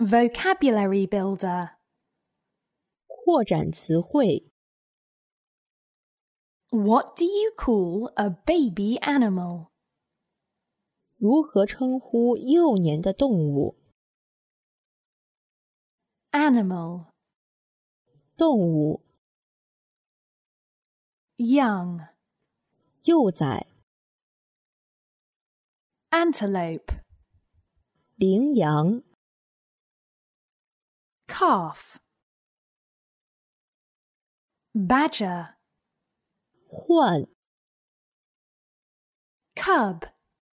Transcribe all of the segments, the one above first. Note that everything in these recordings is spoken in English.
Vocabulary builder. 扩展词汇。 What do you call a baby animal? 如何称呼幼年的动物？ Animal. 动物。 Young. 幼崽。 Antelope. 羚羊。 Calf. Badger. 獾。 Cub.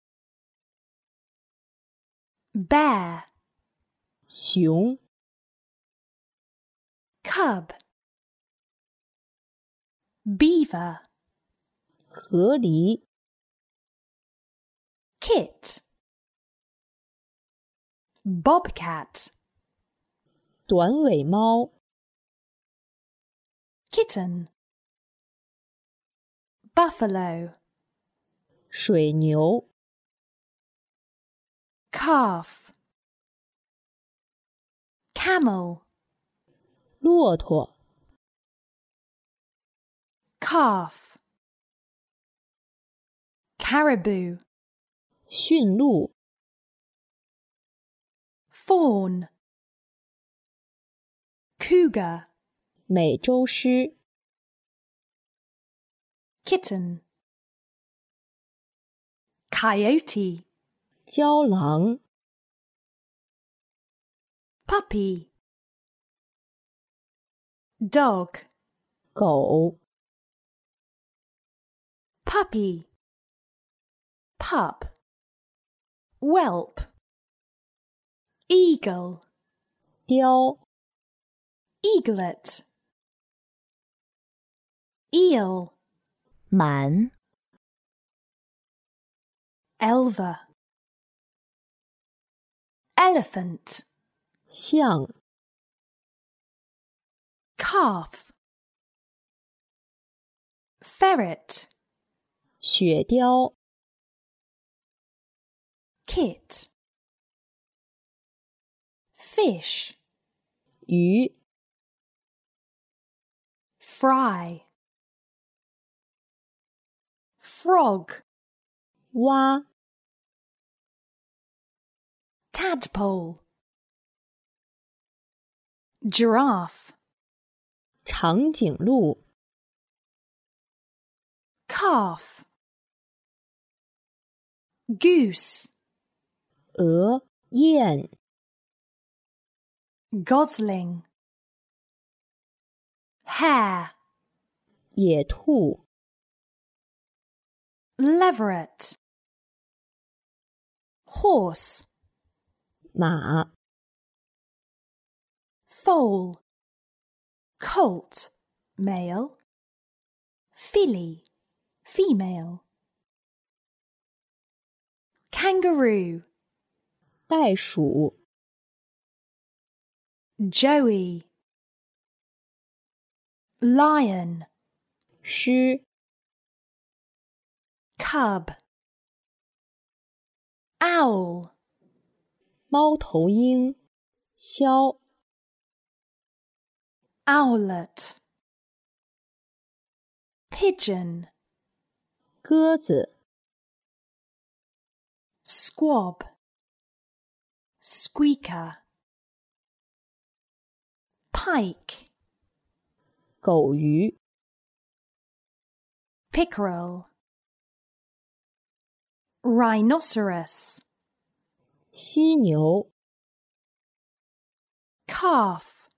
Bear. 熊。 Cub. Beaver. 河狸。 Kit. Bobcat. 短尾猫。 Kitten. Buffalo. 水牛。 Calf. Camel. 骆驼。 Calf. Caribou. 驯鹿。 Fawn. Cougar. 美洲狮。 Kitten. Coyote. 郊狼。 Puppy. Dog. 狗。 Puppy. Pup. Whelp. Eagle. 雕。 Eaglet. Eel. 满。 Elver. Elephant. 象。 Calf. Ferret. 雪貂。 Kit. Fish. 鱼。 Fry. Frog. 蛙。 Tadpole. Giraffe. 长颈鹿。 Calf. Goose. 鹅。雁。 Gosling. Hare. 野兔。 Leveret. Horse. 马。 Foal. Colt. Male. Filly. Female. Kangaroo. 袋鼠。 Joey. Lion. 狮。 Cub. Owl. 猫头鹰。枭。 Owlet. Pigeon. 鸽子。 Squab. Squeaker. Pike. 狗鱼。 Pickerel. Rhinoceros. 犀牛。 Calf.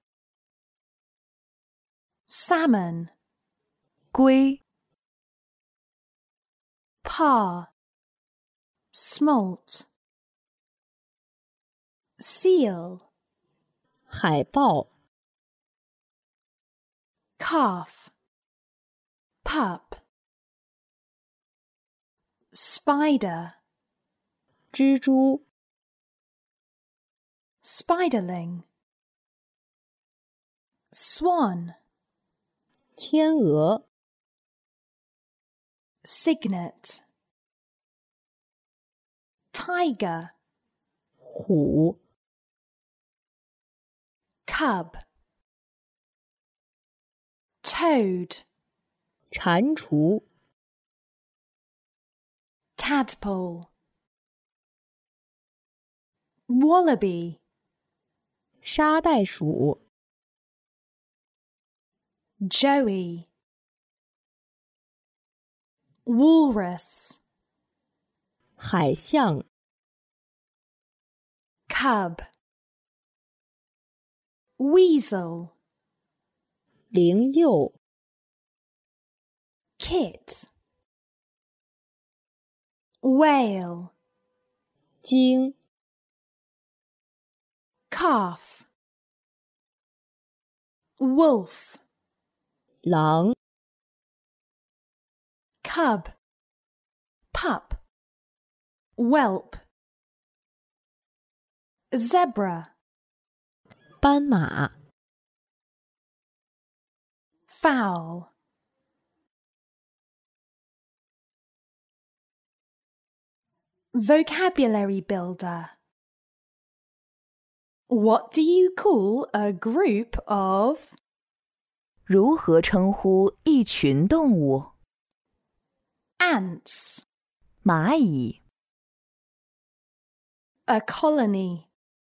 Salmon. 龟。Parr. Smolt. Seal. 海豹。 Calf. Pup. Spider. 蜘蛛。 Spiderling. Swan. 天鹅。 Cygnet. Tiger. 虎。 cub, toad, 蟾蜍、 tadpole, wallaby, 沙袋鼠、 joey, walrus, 海象、 cub, weasel, 羚鼬、 kit, whale, 鲸、 calf, wolf, 狼、 cub, pup, whelp, zebra, 斑马、 fowl. Vocabulary builder. What do you call a group of 如何称呼一群动物？ ants, 蚂蚁、 a colony,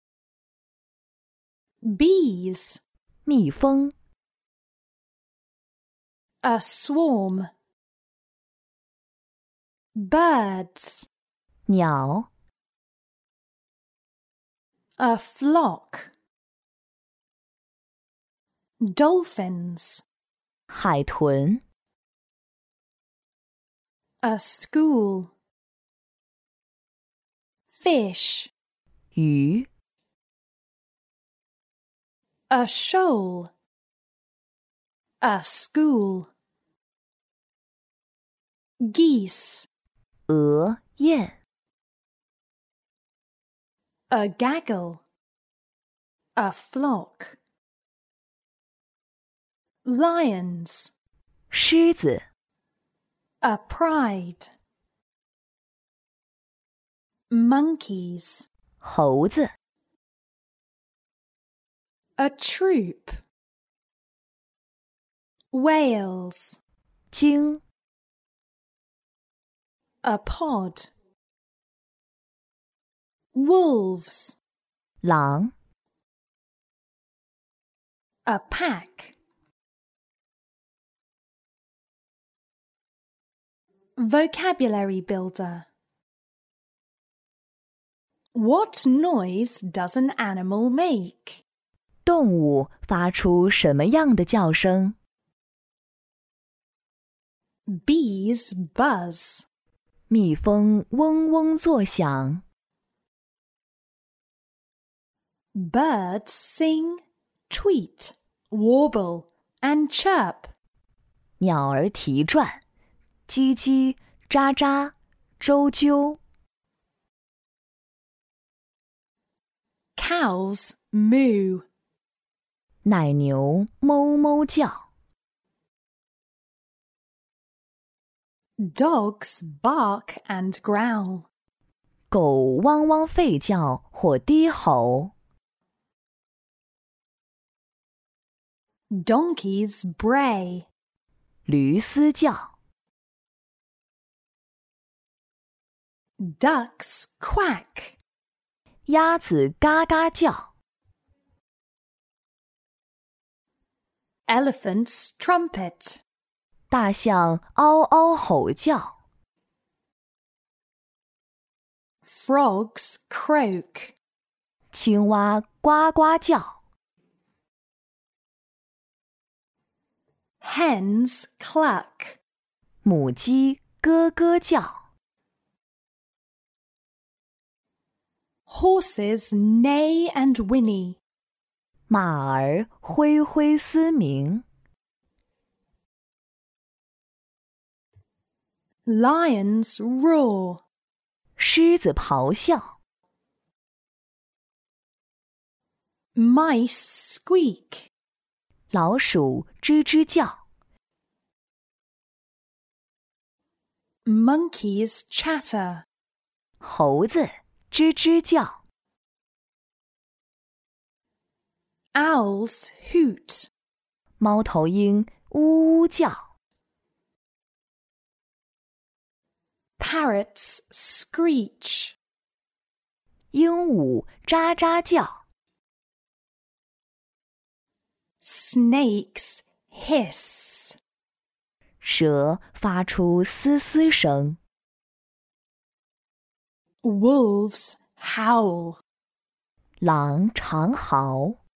bees, 蜜蜂、 a swarm, birds, 鸟、 a flock, dolphins, 海豚、 a school, fish, 鱼、 a shoal, a school, geese, 鹅、雁、 a gaggle, a flock, lions, 狮子、 a pride, monkeys, 猴子、 a troop, whales, 鲸、 a pod, wolves, 狼、 a pack. Vocabulary builder. What noise does an animal make? 动物发出什么样的叫声？ Bees buzz. 蜜蜂嗡嗡作响， Birds sing, tweet, warble, and chirp. 鸟儿啼啭，叽叽喳喳，啾啾。 Cows moo. 奶牛哞哞叫， Dogs bark and growl. 狗汪汪吠叫或低吼， Donkeys bray. 驴嘶叫， Ducks quack. 鸭子嘎嘎叫， Elephants trumpet. 大象嗷嗷吼叫， Frogs croak. 青蛙呱呱叫， Hens cluck. 母鸡咯咯叫， Horses neigh and whinny. 马儿灰灰嘶鸣， Lions roar. 狮子咆哮， Mice squeak. 老鼠吱吱叫， Monkeys chatter. 猴子吱吱叫， Owls hoot. 猫头鹰呜呜叫。 Parrots screech. 鹦鹉喳喳叫。 Snakes hiss. 蛇发出嘶嘶声。 Wolves howl. 狼长嚎。